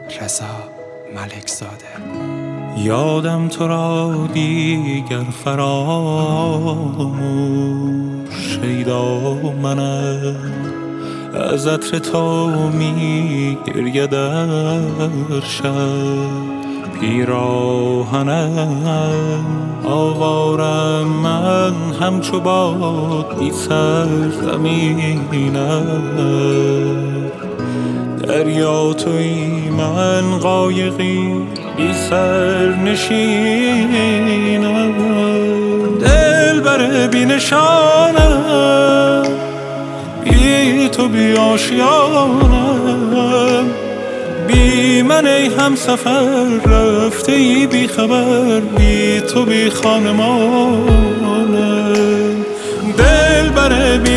رضا ملکزاده. یادم تو را دیگر فراموش شیدا منم، از عطر تو می گریه در شب پیراهنم. آوارم من همچو باد بی سرزمینم، دریا تویی من قایقی بی سر نشینم. دلبر بی نشانم، بی تو بی آشیانم، بی من ای همسفر رفته ای بی خبر، بی تو بی خانمانم. دلبر بی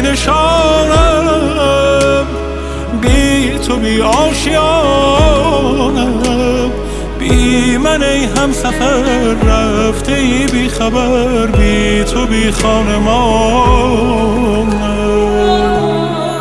نشانم، بی تو بی آشیانم، بی من ای همسفر رفته ای بی خبر، بی تو بی خانمانم.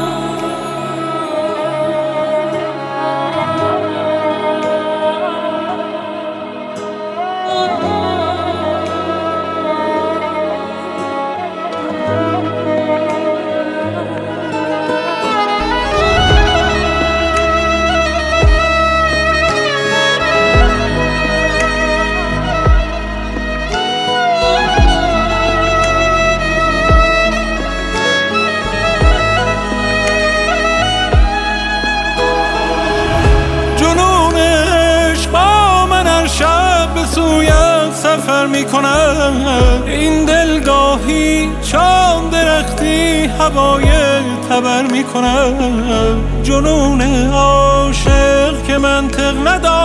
سویت سفر میکنم، این دلگاهی چون درختی هوای تبر میکنم. جنون عاشق که منطق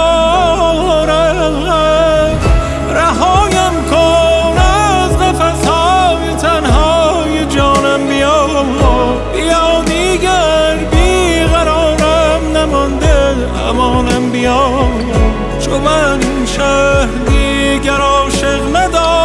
ندارم، رهایم کن از نفسهای تنهای جانم. بیا بیا دیگر بیقرارم نمانده امانم. بیا چون من این شهر دیگر عاشق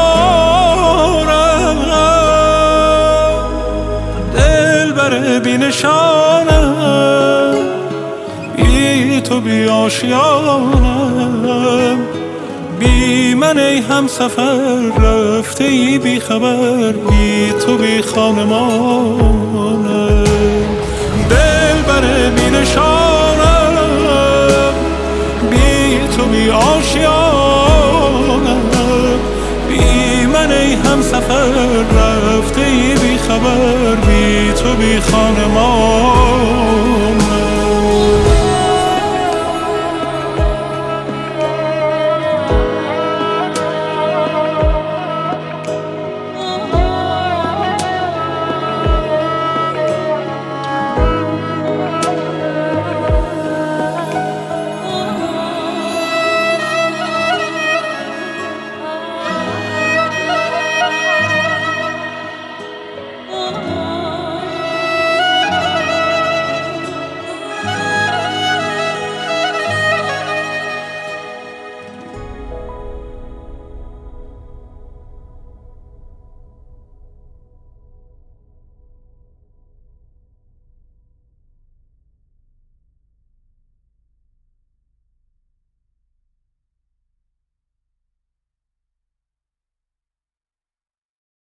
ندارم. دلبر بی نشانم، بی تو بی آشیانم، بی من ای همسفر رفته ای بی خبر، بی تو بی خانمانم. دلبر بی نشانم، بی تو بی آشیانم، بی من ای همسفر رفته ای بی خبر، بی تو بی خانمان.